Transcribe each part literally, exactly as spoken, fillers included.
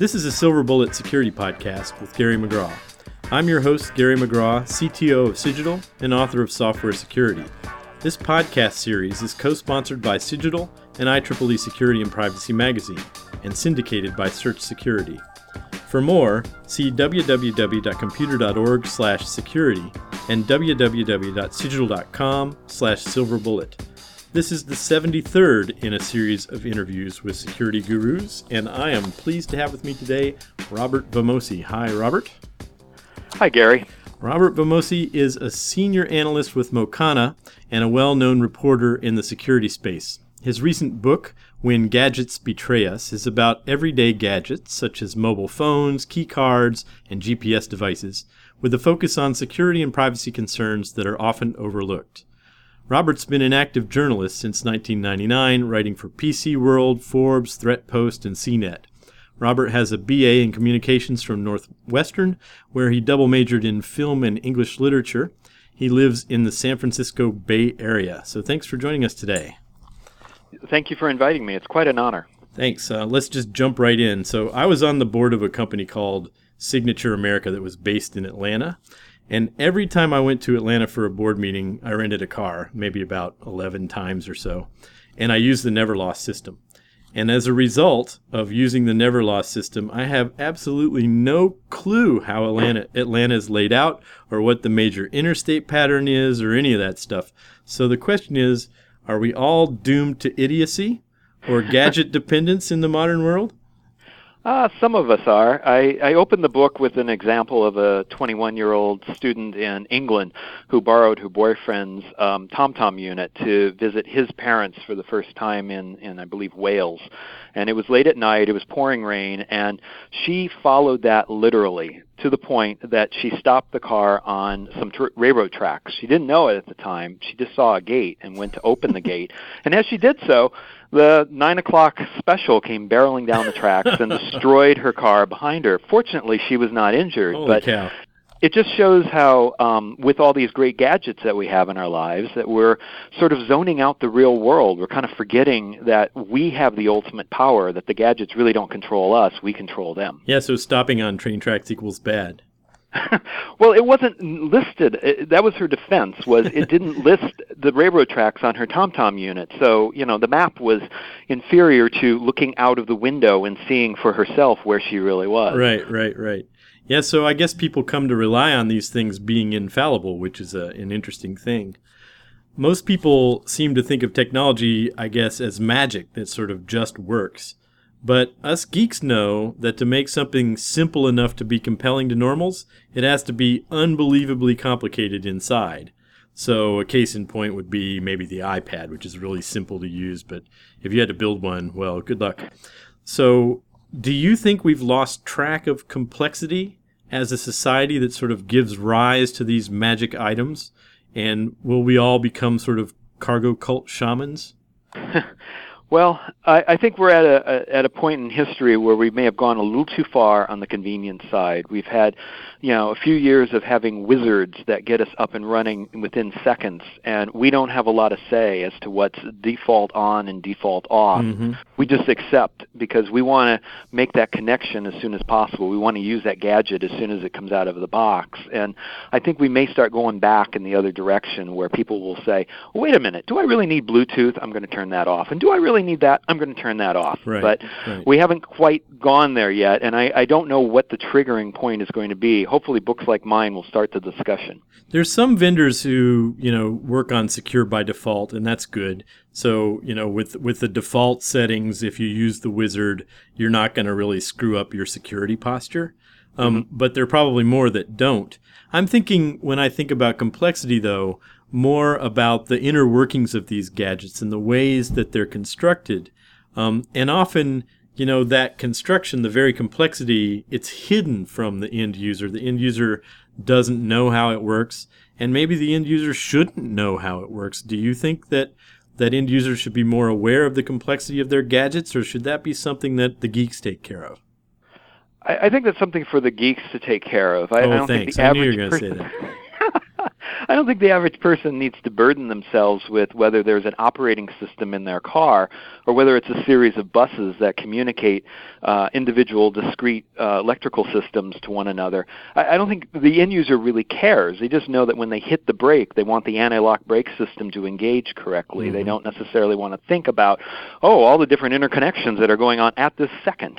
This is a Silver Bullet Security Podcast with Gary McGraw. I'm your host, Gary McGraw, C T O of Cigital and author of Software Security. This podcast series is co-sponsored by Cigital and I triple E Security and Privacy Magazine and syndicated by Search Security. For more, see w w w dot computer dot org slash security and w w w dot cigital dot com slash silverbullet. This is the seventy-third in a series of interviews with security gurus, and I am pleased to have with me today Robert Vamosi. Hi, Robert. Hi, Gary. Robert Vamosi is a senior analyst with Mocana and a well-known reporter in the security space. His recent book, When Gadgets Betray Us, is about everyday gadgets such as mobile phones, key cards, and G P S devices, with a focus on security and privacy concerns that are often overlooked. Robert's been an active journalist since nineteen ninety-nine, writing for P C World, Forbes, ThreatPost, and C net. Robert has a B A in communications from Northwestern, where he double majored in film and English literature. He lives in the San Francisco Bay Area. So thanks for joining us today. Thank you for inviting me. It's quite an honor. Thanks. Uh, let's just jump right in. So I was on the board of a company called Signature America that was based in Atlanta. And every time I went to Atlanta for a board meeting, I rented a car, maybe about eleven times or so. And I used the Neverlost system. And as a result of using the Neverlost system, I have absolutely no clue how Atlanta, Atlanta is laid out or what the major interstate pattern is or any of that stuff. So the question is, are we all doomed to idiocy or gadget dependence in the modern world? Uh, some of us are. I, I opened the book with an example of a twenty-one-year-old student in England who borrowed her boyfriend's um, TomTom unit to visit his parents for the first time in, in, I believe, Wales. And it was late at night, it was pouring rain, and she followed that literally to the point that she stopped the car on some tr- railroad tracks. She didn't know it at the time. She just saw a gate and went to open the gate. And as she did so, the nine o'clock special came barreling down the tracks and destroyed her car behind her. Fortunately, she was not injured. Holy but cow. It just shows how, um, with all these great gadgets that we have in our lives, that we're sort of zoning out the real world. We're kind of forgetting that we have the ultimate power, that the gadgets really don't control us, we control them. Yeah, so stopping on train tracks equals bad. Well, it wasn't listed. It, that was her defense, was it didn't list the railroad tracks on her TomTom unit. So, you know, the map was inferior to looking out of the window and seeing for herself where she really was. Right, right, right. Yeah, so I guess people come to rely on these things being infallible, which is a, an interesting thing. Most people seem to think of technology, I guess, as magic that sort of just works. But us geeks know that to make something simple enough to be compelling to normals, it has to be unbelievably complicated inside. So a case in point would be maybe the iPad, which is really simple to use, but if you had to build one, well, good luck. So do you think we've lost track of complexity as a society that sort of gives rise to these magic items? And will we all become sort of cargo cult shamans? Well, I, I think we're at a, a at a point in history where we may have gone a little too far on the convenience side. We've had, you know, a few years of having wizards that get us up and running within seconds, and we don't have a lot of say as to what's default on and default off. Mm-hmm. We just accept because we want to make that connection as soon as possible. We want to use that gadget as soon as it comes out of the box. And I think we may start going back in the other direction where people will say, well, wait a minute, do I really need Bluetooth? I'm going to turn that off. And do I really need that? I'm going to turn that off. Right, but right. We haven't quite gone there yet, and I, I don't know what the triggering point is going to be. Hopefully books like mine will start the discussion. There's some vendors who, you know, work on secure by default, and that's good. So, you know, with with the default settings, if you use the wizard, you're not going to really screw up your security posture. Um, mm-hmm. But there are probably more that don't. I'm thinking, when I think about complexity, though, more about the inner workings of these gadgets and the ways that they're constructed. Um, and often, you know, that construction, the very complexity, it's hidden from the end user. The end user doesn't know how it works, and maybe the end user shouldn't know how it works. Do you think that that end users should be more aware of the complexity of their gadgets, or should that be something that the geeks take care of? I, I think that's something for the geeks to take care of. I, oh, I don't thanks. think the I average knew you were going to person... say that. I don't think the average person needs to burden themselves with whether there's an operating system in their car or whether it's a series of buses that communicate uh, individual discrete uh, electrical systems to one another. I, I don't think the end user really cares. They just know that when they hit the brake, they want the anti-lock brake system to engage correctly. Mm-hmm. They don't necessarily want to think about, oh, all the different interconnections that are going on at this second.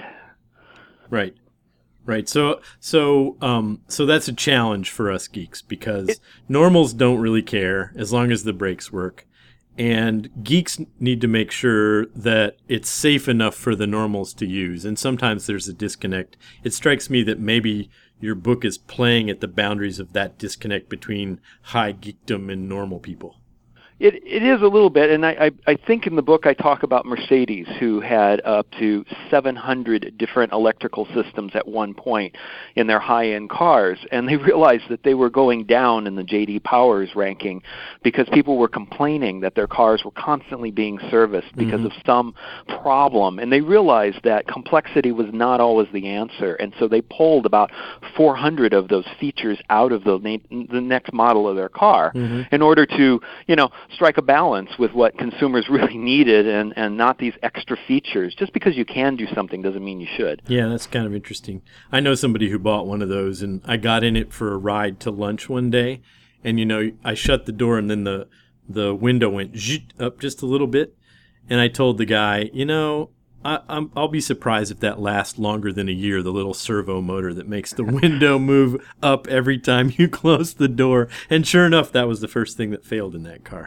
Right. Right. So so um so that's a challenge for us geeks because it, normals don't really care as long as the brakes work. And geeks need to make sure that it's safe enough for the normals to use. And sometimes there's a disconnect. It strikes me that maybe your book is playing at the boundaries of that disconnect between high geekdom and normal people. It it is a little bit, and I, I, I think in the book I talk about Mercedes, who had up to seven hundred different electrical systems at one point in their high-end cars, and they realized that they were going down in the J D Powers ranking because people were complaining that their cars were constantly being serviced because mm-hmm. of some problem, and they realized that complexity was not always the answer, and so they pulled about four hundred of those features out of the, na- the next model of their car mm-hmm. in order to, you know, strike a balance with what consumers really needed and, and not these extra features. Just because you can do something doesn't mean you should. Yeah, that's kind of interesting. I know somebody who bought one of those, and I got in it for a ride to lunch one day, and, you know, I shut the door, and then the, the window went up just a little bit, and I told the guy, you know, I, I'm, I'll be surprised if that lasts longer than a year, the little servo motor that makes the window move up every time you close the door. And sure enough, that was the first thing that failed in that car.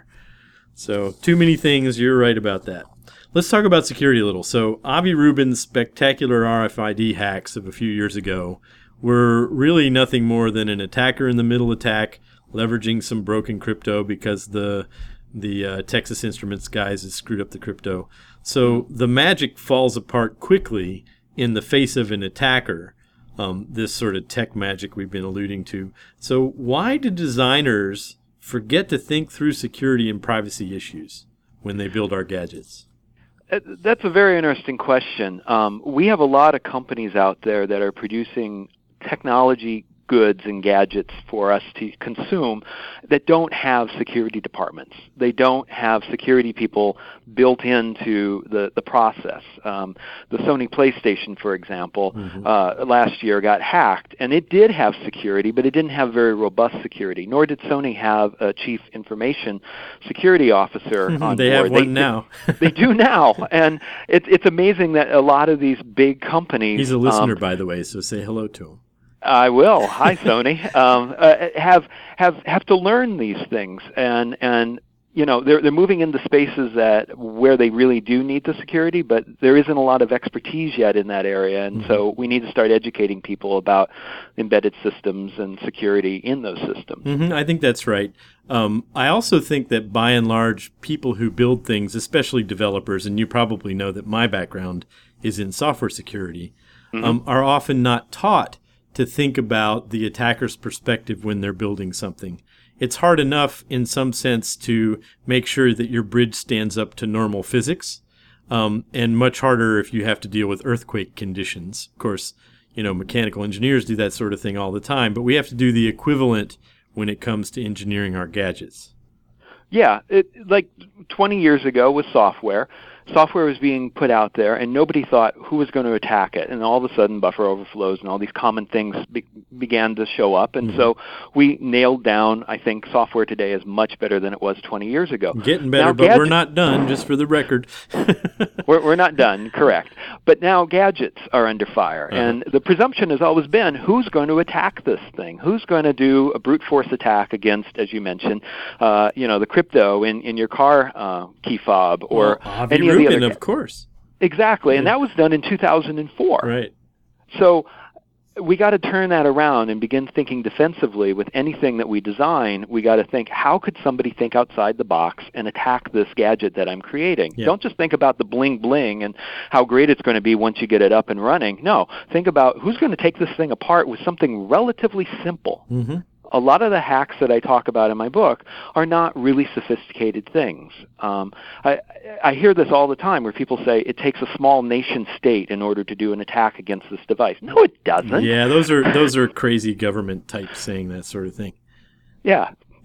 So too many things. You're right about that. Let's talk about security a little. So Avi Rubin's spectacular R F I D hacks of a few years ago were really nothing more than an attacker in the middle attack leveraging some broken crypto because the the uh, Texas Instruments guys had screwed up the crypto. So the magic falls apart quickly in the face of an attacker, um, this sort of tech magic we've been alluding to. So why do designers forget to think through security and privacy issues when they build our gadgets? That's a very interesting question. Um, we have a lot of companies out there that are producing technology goods and gadgets for us to consume that don't have security departments. They don't have security people built into the, the process. Um, the Sony PlayStation, for example, mm-hmm. uh, last year got hacked, and it did have security, but it didn't have very robust security, nor did Sony have a chief information security officer on they board. Have one they, now. they do now, and it, it's amazing that a lot of these big companies... He's a listener, um, by the way, so say hello to him. I will. Hi, Sony. Um, uh, have have have to learn these things, and and you know they're they're moving into spaces that where they really do need the security, but there isn't a lot of expertise yet in that area, and mm-hmm. so we need to start educating people about embedded systems and security in those systems. Mm-hmm. I think that's right. Um, I also think that by and large, people who build things, especially developers, and you probably know that my background is in software security, mm-hmm. um, are often not taught to think about the attacker's perspective when they're building something. It's hard enough in some sense to make sure that your bridge stands up to normal physics, um, and much harder if you have to deal with earthquake conditions. Of course, you know, mechanical engineers do that sort of thing all the time, but we have to do the equivalent when it comes to engineering our gadgets. Yeah, it, like twenty years ago with software, software was being put out there, and nobody thought who was going to attack it. And all of a sudden, buffer overflows and all these common things be- began to show up. And mm-hmm. so we nailed down, I think, software today is much better than it was twenty years ago. Getting better, now, but gadget- we're not done, just for the record. we're, we're not done, correct. But now gadgets are under fire. Uh-huh. And the presumption has always been, who's going to attack this thing? Who's going to do a brute force attack against, as you mentioned, uh, you know, the crypto in, in your car uh, key fob or well, any Rubin, of the other. Of course. Exactly, and that was done in two thousand four. Right. So we got to turn that around and begin thinking defensively with anything that we design. We got to think, how could somebody think outside the box and attack this gadget that I'm creating? Yeah. Don't just think about the bling bling and how great it's going to be once you get it up and running. No, think about who's going to take this thing apart with something relatively simple. Mm-hmm. A lot of the hacks that I talk about in my book are not really sophisticated things. Um, I, I hear this all the time where people say it takes a small nation state in order to do an attack against this device. No, it doesn't. Yeah, those are those are crazy government types saying that sort of thing. Yeah.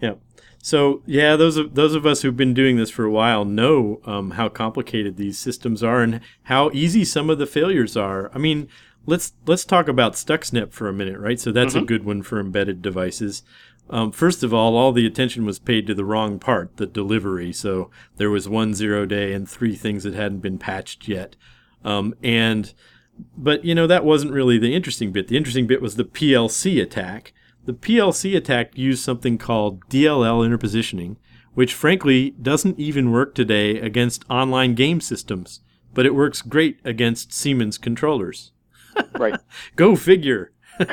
Yeah. So yeah, those of those of us who've been doing this for a while know um, how complicated these systems are and how easy some of the failures are. I mean, let's let's talk about Stuxnet for a minute, right? So that's Mm-hmm. a good one for embedded devices. Um, first of all, all the attention was paid to the wrong part, the delivery. So there was one zero day and three things that hadn't been patched yet. Um, and but you know that wasn't really the interesting bit. The interesting bit was the P L C attack. The P L C attack used something called D L L interpositioning, which frankly doesn't even work today against online game systems, but it works great against Siemens controllers. Right. Go figure.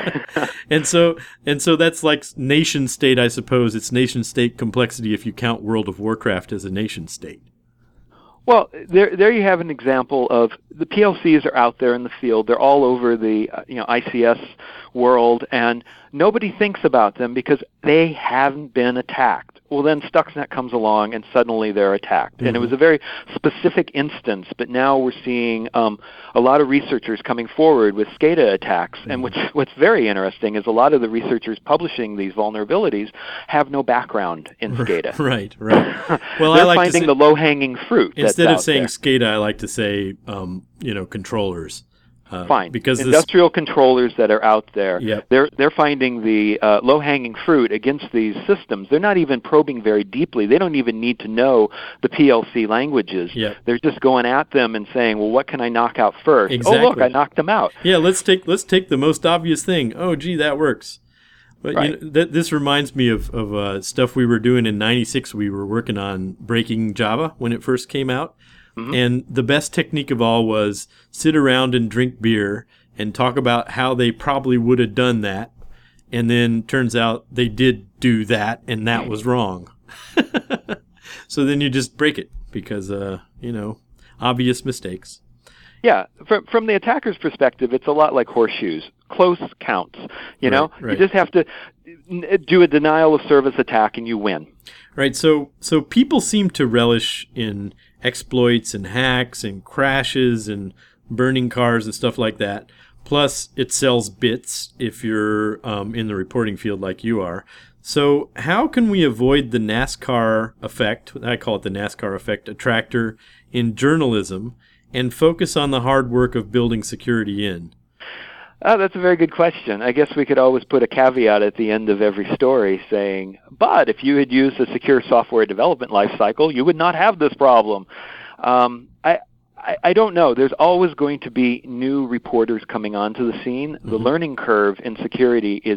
and so and so that's like nation state, I suppose. It's nation state complexity if you count World of Warcraft as a nation state. Well, there there you have an example of the P L Cs are out there in the field. They're all over the uh, you know I C S world, and nobody thinks about them because they haven't been attacked. Well, then Stuxnet comes along, and suddenly they're attacked. Mm-hmm. And it was a very specific instance, but now we're seeing um, a lot of researchers coming forward with SCADA attacks. Mm-hmm. And what's, what's very interesting is a lot of the researchers publishing these vulnerabilities have no background in SCADA. Right, right. Well, they're I like finding to say, the low-hanging fruit. Instead that's of out saying there. SCADA, I like to say, um, you know, controllers. Uh, Fine. Because industrial this, controllers that are out there, yep. they're they're finding the uh, low-hanging fruit against these systems. They're not even probing very deeply. They don't even need to know the P L C languages. Yep. They're just going at them and saying, "Well, what can I knock out first? Exactly. Oh, look, I knocked them out." Yeah, let's take let's take the most obvious thing. Oh, gee, that works. But right. you know, th- this reminds me of of uh, stuff we were doing in ninety-six. We were working on breaking Java when it first came out, mm-hmm. and the best technique of all was sit around and drink beer and talk about how they probably would have done that, and then turns out they did do that, and that was wrong. So then you just break it because, uh, you know, obvious mistakes. Yeah, from from the attacker's perspective, it's a lot like horseshoes, close counts. You know, right, right. You just have to do a denial of service attack, and you win. Right. So so people seem to relish in exploits and hacks and crashes and burning cars and stuff like that. Plus, it sells bits if you're um, in the reporting field like you are. So how can we avoid the NASCAR effect, I call it the NASCAR effect, attractor in journalism, and focus on the hard work of building security in? Oh, that's a very good question. I guess we could always put a caveat at the end of every story saying, but if you had used a secure software development lifecycle, you would not have this problem. Um, I I, I don't know. There's always going to be new reporters coming onto the scene. Mm-hmm. The learning curve in security is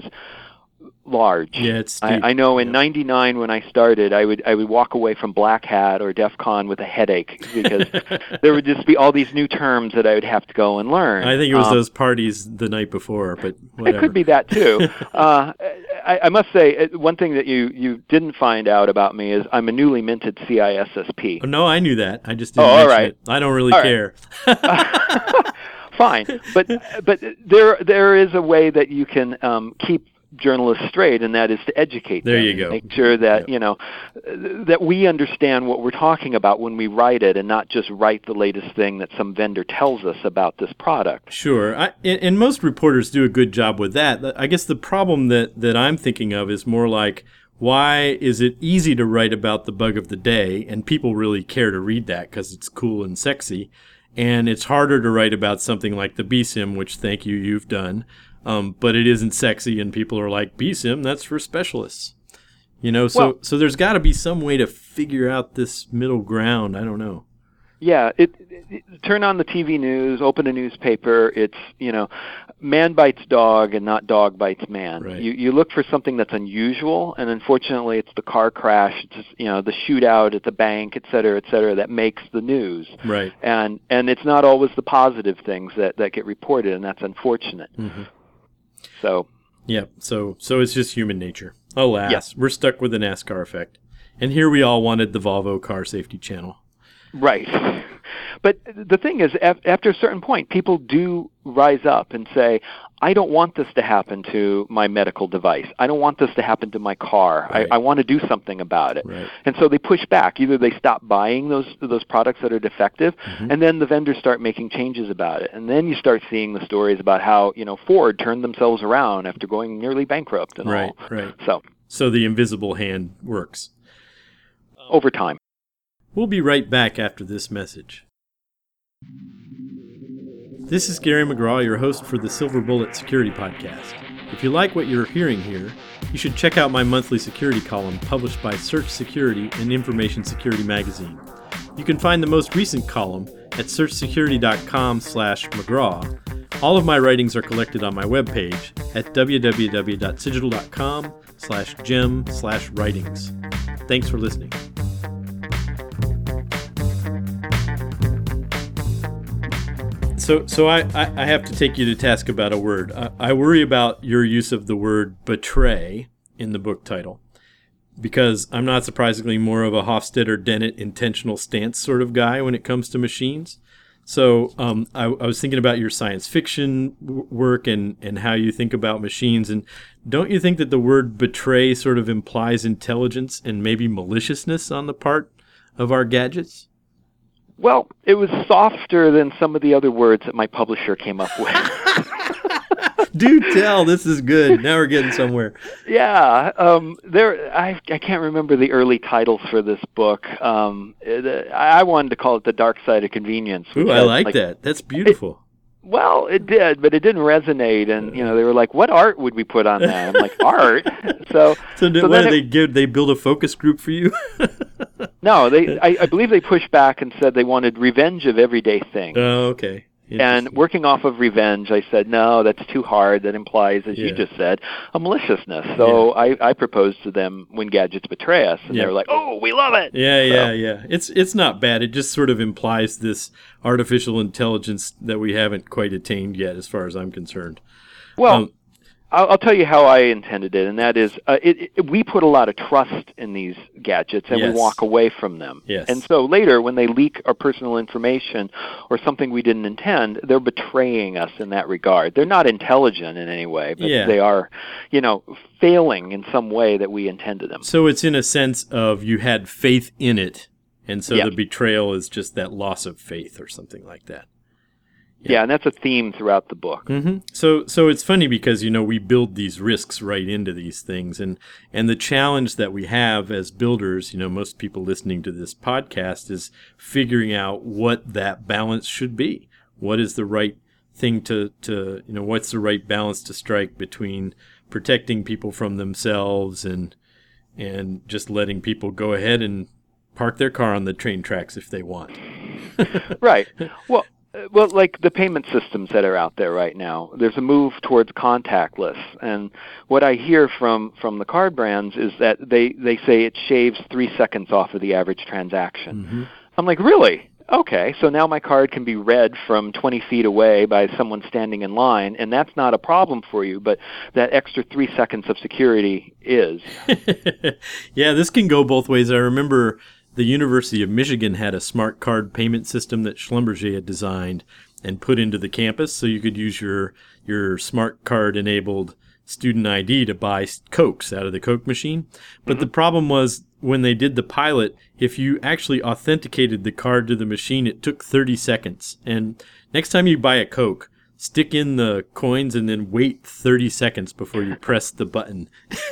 large. Yeah, it's steep. I, I know in yeah. ninety-nine when I started, I would I would walk away from Black Hat or DEF CON with a headache because there would just be all these new terms that I would have to go and learn. I think it was um, those parties the night before, but whatever. It could be that too. uh, I, I must say, one thing that you, you didn't find out about me is I'm a newly minted C I S S P. Oh, no, I knew that. I just didn't oh, mention all right. it. I don't really all care. Right. Fine, but but there there is a way that you can um, keep journalists straight, and that is to educate there them. you go. Make sure that yep. you know that we understand what we're talking about when we write it, and not just write the latest thing that some vendor tells us about this product. Sure, I, and, and most reporters do a good job with that. I guess the problem that that I'm thinking of is more like, why is it easy to write about the bug of the day, and people really care to read that because it's cool and sexy, and it's harder to write about something like the B SIM, which thank you, you've done. Um, but it isn't sexy, and people are like, B SIM, that's for specialists. You know, so well, so there's got to be some way to figure out this middle ground. I don't know. Yeah, it, it, turn on the T V news, open a newspaper. It's, you know, man bites dog and not dog bites man. Right. You you look for something that's unusual, and unfortunately, it's the car crash, it's, you know, the shootout at the bank, et cetera, et cetera, that makes the news. Right. And and it's not always the positive things that, that get reported, and that's unfortunate. Mm-hmm. So. Yeah, so so it's just human nature. Alas, yeah. We're stuck with the NASCAR effect. And here we all wanted the Volvo car safety channel. Right. But the thing is, after a certain point, people do rise up and say, I don't want this to happen to my medical device. I don't want this to happen to my car. Right. I, I want to do something about it. Right. And so they push back. Either they stop buying those those products that are defective, mm-hmm. and then the vendors start making changes about it. And then you start seeing the stories about how, you know, Ford turned themselves around after going nearly bankrupt and right, all. Right. So so the invisible hand works. Over time. We'll be right back after this message. This is Gary McGraw, your host for the Silver Bullet Security Podcast. If you like what you're hearing here, you should check out my monthly security column published by Search Security and Information Security Magazine. You can find the most recent column at searchsecurity.com slash McGraw. All of my writings are collected on my webpage at www.cigital.com slash gem slash writings. Thanks for listening. So so I, I have to take you to task about a word. I, I worry about your use of the word betray in the book title, because I'm not surprisingly more of a Hofstadter-Dennett intentional stance sort of guy when it comes to machines. So um, I, I was thinking about your science fiction w- work and, and how you think about machines. And don't you think that the word betray sort of implies intelligence and maybe maliciousness on the part of our gadgets? Well, it was softer than some of the other words that my publisher came up with. Do tell. This is good. Now we're getting somewhere. Yeah, um, there. I I can't remember the early titles for this book. Um, it, I wanted to call it The Dark Side of Convenience. Ooh, I like, like that. That's beautiful. It, well, it did, but it didn't resonate. And you know, they were like, "What art would we put on that?" I'm like, "Art." So, so, did, so what did it, they give? They build a focus group for you? No, they. I, I believe they pushed back and said they wanted revenge of everyday things. Oh, okay. And working off of revenge, I said, no, that's too hard. That implies, as yeah. you just said, a maliciousness. So yeah. I, I proposed to them When Gadgets Betray Us, and yeah. they were like, oh, we love it. Yeah, so. yeah, yeah. It's it's not bad. It just sort of implies this artificial intelligence that we haven't quite attained yet, as far as I'm concerned. Well, um, I'll, I'll tell you how I intended it, and that is, uh, it, it, we put a lot of trust in these gadgets, and yes. we walk away from them. Yes. And so later, when they leak our personal information or something we didn't intend, they're betraying us in that regard. They're not intelligent in any way, but yeah. they are, you know, failing in some way that we intended them. So it's in a sense of you had faith in it, and so yeah. the betrayal is just that loss of faith or something like that. Yeah. yeah, and that's a theme throughout the book. Mm-hmm. So, so it's funny because you know we build these risks right into these things, and and the challenge that we have as builders, you know, most people listening to this podcast is figuring out what that balance should be. What is the right thing to to you know? What's the right balance to strike between protecting people from themselves and and just letting people go ahead and park their car on the train tracks if they want. Right. Well. Well, like the payment systems that are out there right now, there's a move towards contactless. And what I hear from, from the card brands is that they, they say it shaves three seconds off of the average transaction. Mm-hmm. I'm like, really? Okay, so now my card can be read from twenty feet away by someone standing in line, and that's not a problem for you, but that extra three seconds of security is. Yeah, this can go both ways. I remember the University of Michigan had a smart card payment system that Schlumberger had designed and put into the campus, so you could use your your smart card enabled student I D to buy Cokes out of the Coke machine. But mm-hmm. the problem was when they did the pilot, if you actually authenticated the card to the machine, it took thirty seconds. And next time you buy a Coke, stick in the coins and then wait thirty seconds before you press the button.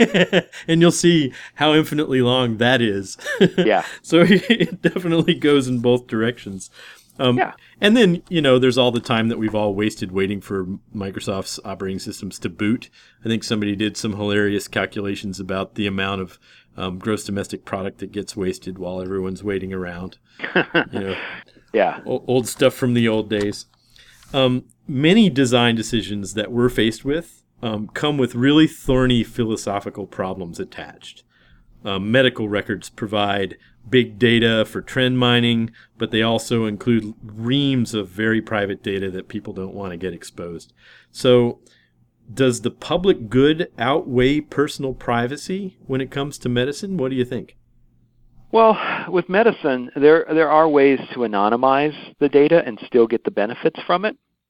And you'll see how infinitely long that is. Yeah. So it definitely goes in both directions. Um, yeah. And then, you know, there's all the time that we've all wasted waiting for Microsoft's operating systems to boot. I think somebody did some hilarious calculations about the amount of um, gross domestic product that gets wasted while everyone's waiting around. You know, yeah. Old, old stuff from the old days. Um, many design decisions that we're faced with um, come with really thorny philosophical problems attached. Um, medical records provide big data for trend mining, but they also include reams of very private data that people don't want to get exposed. So does the public good outweigh personal privacy when it comes to medicine? What do you think? Well, with medicine, there there are ways to anonymize the data and still get the benefits from it.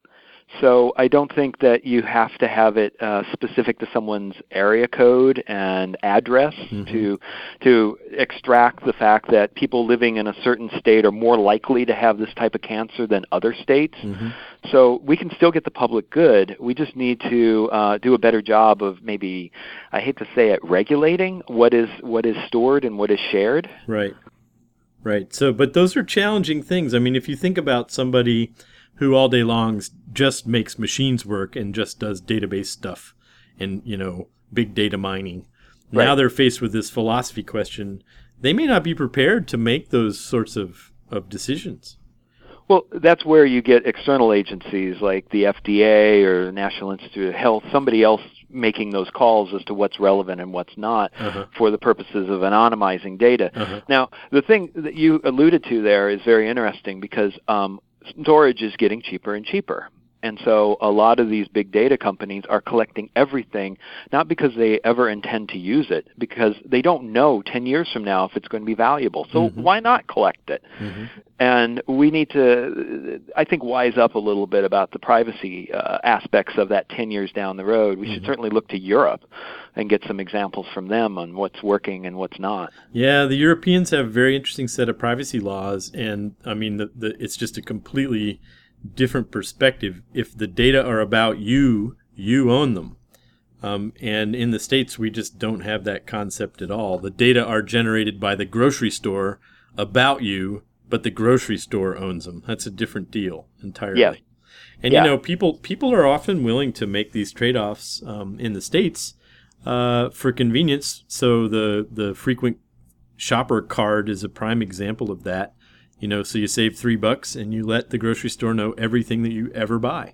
So I don't think that you have to have it uh, specific to someone's area code and address mm-hmm. to to extract the fact that people living in a certain state are more likely to have this type of cancer than other states. Mm-hmm. So we can still get the public good. We just need to uh, do a better job of maybe, I hate to say it, regulating what is what is stored and what is shared. Right. Right. So, but those are challenging things. I mean, if you think about somebody who all day long just makes machines work and just does database stuff and, you know, big data mining. Right. Now they're faced with this philosophy question. They may not be prepared to make those sorts of, of decisions. Well, that's where you get external agencies like the F D A or the National Institute of Health, somebody else making those calls as to what's relevant and what's not uh-huh. for the purposes of anonymizing data. Uh-huh. Now, the thing that you alluded to there is very interesting because um, storage is getting cheaper and cheaper. And so a lot of these big data companies are collecting everything, not because they ever intend to use it, because they don't know ten years from now if it's going to be valuable. So mm-hmm. why not collect it? Mm-hmm. And we need to, I think, wise up a little bit about the privacy uh, aspects of that ten years down the road. We mm-hmm. should certainly look to Europe and get some examples from them on what's working and what's not. Yeah, the Europeans have a very interesting set of privacy laws, and I mean, the, the, it's just a completely different perspective. If the data are about you, you own them. Um, and in the States, we just don't have that concept at all. The data are generated by the grocery store about you, but the grocery store owns them. That's a different deal entirely. Yeah. And, yeah. you know, people people are often willing to make these trade-offs um, in the States uh, for convenience. So the, the frequent shopper card is a prime example of that. You know, so you save three bucks and you let the grocery store know everything that you ever buy.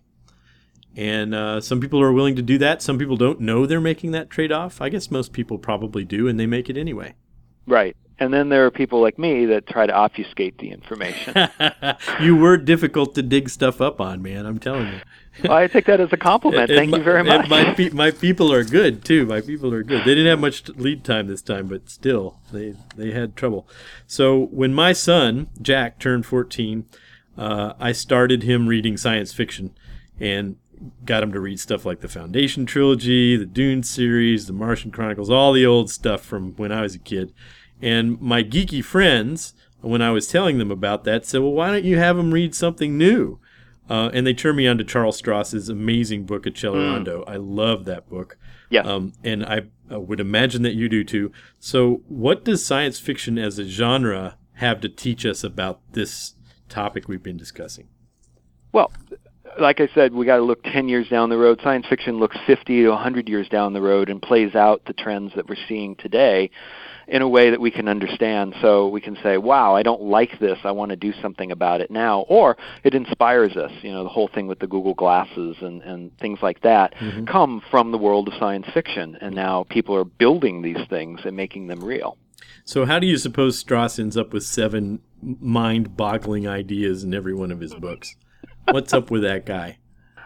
And uh, some people are willing to do that. Some people don't know they're making that trade-off. I guess most people probably do, and they make it anyway. Right. And then there are people like me that try to obfuscate the information. You were difficult to dig stuff up on, man. I'm telling you. Well, I take that as a compliment. And Thank my, you very much. And my, pe- my people are good, too. My people are good. They didn't have much lead time this time, but still, they, they had trouble. So when my son, Jack, turned fourteen, uh, I started him reading science fiction and got him to read stuff like the Foundation trilogy, the Dune series, the Martian Chronicles, all the old stuff from when I was a kid. And my geeky friends, when I was telling them about that, said, well, why don't you have him read something new? Uh, and they turned me on to Charles Strauss's amazing book, Accelerando. Mm. I love that book. Yeah. Um, and I, I would imagine that you do too. So what does science fiction as a genre have to teach us about this topic we've been discussing? Well, like I said, we got to look ten years down the road. Science fiction looks fifty to one hundred years down the road and plays out the trends that we're seeing today in a way that we can understand. So we can say, wow, I don't like this. I want to do something about it now. Or it inspires us. You know, the whole thing with the Google Glasses and, and things like that mm-hmm. come from the world of science fiction. And now people are building these things and making them real. So how do you suppose Strauss ends up with seven mind-boggling ideas in every one of his books? What's up with that guy?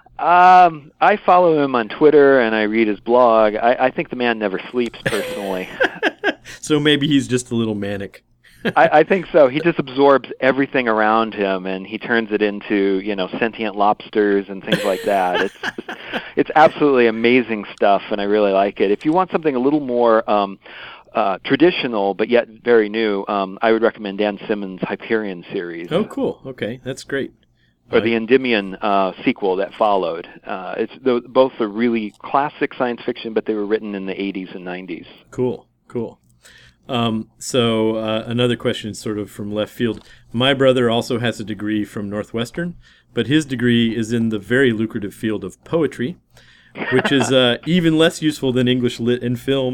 Um, I follow him on Twitter and I read his blog. I, I think the man never sleeps, personally. So maybe he's just a little manic. I, I think so. He just absorbs everything around him and he turns it into, you know, sentient lobsters and things like that. It's it's absolutely amazing stuff, and I really like it. If you want something a little more um, uh, traditional but yet very new, um, I would recommend Dan Simmons' Hyperion series. Oh, cool. Okay, that's great. Or the Endymion uh, sequel that followed. Uh, it's the, both are really classic science fiction, but they were written in the eighties and nineties. Cool, cool. Um, so uh, another question sort of from left field. My brother also has a degree from Northwestern, but his degree is in the very lucrative field of poetry, which is uh, even less useful than English lit and film.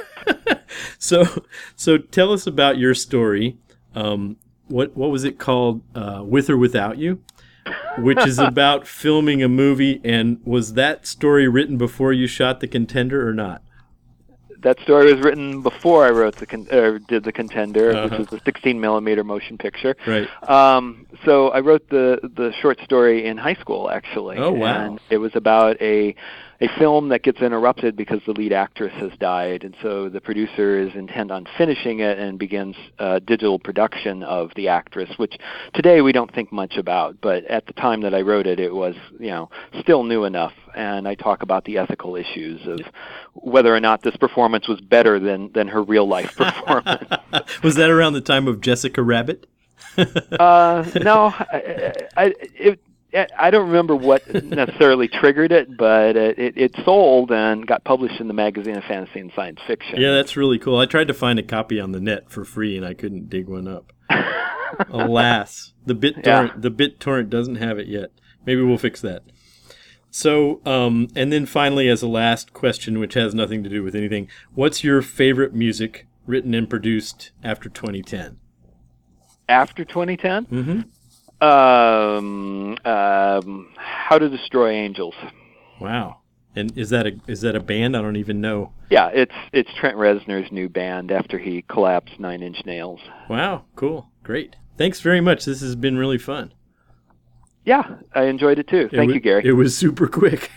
so so tell us about your story. Um, what, what was it called? Uh, With or Without You? Which is about filming a movie, and was that story written before you shot The Contender or not? That story was written before I wrote the con- or did The Contender, uh-huh. which was the sixteen millimeter motion picture. Right. Um, so I wrote the the short story in high school, actually. Oh, wow. And it was about a a film that gets interrupted because the lead actress has died, and so the producer is intent on finishing it and begins uh, digital production of the actress, which today we don't think much about, but at the time that I wrote it, it was, you know, still new enough. And I talk about the ethical issues of whether or not this performance was better than, than her real life performance. Was that around the time of Jessica Rabbit? uh, no, I, I, it, I don't remember what necessarily triggered it, but it, it sold and got published in the Magazine of Fantasy and Science Fiction. Yeah, that's really cool. I tried to find a copy on the net for free, and I couldn't dig one up. Alas, the BitTorrent yeah. the BitTorrent doesn't have it yet. Maybe we'll fix that. So, um, and then finally, as a last question, which has nothing to do with anything, what's your favorite music written and produced after twenty ten? After twenty ten? Mm-hmm. Um, um, How to Destroy Angels. Wow. And is that a is that a band? I don't even know. Yeah, it's it's Trent Reznor's new band after he collapsed Nine Inch Nails. Wow, cool. Great. Thanks very much. This has been really fun. Yeah, I enjoyed it too. Thank it you, Gary. It was super quick.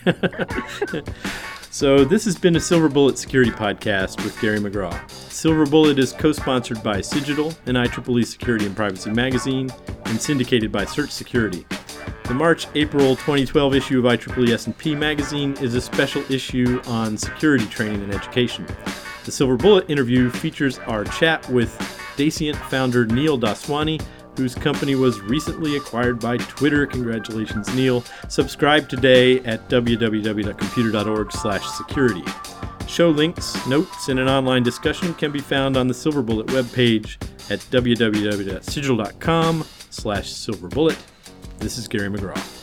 So this has been a Silver Bullet Security Podcast with Gary McGraw. Silver Bullet is co-sponsored by Cigital, an I triple E Security and Privacy magazine, and syndicated by Search Security. The March-April twenty twelve issue of I triple E S and P magazine is a special issue on security training and education. The Silver Bullet interview features our chat with Dacient founder Neil Daswani, whose company was recently acquired by Twitter. Congratulations, Neil. Subscribe today at w w w dot computer dot org slash security. Show links, notes, and an online discussion can be found on the Silver Bullet webpage at w w w dot cigital dot com slash silverbullet. This is Gary McGraw.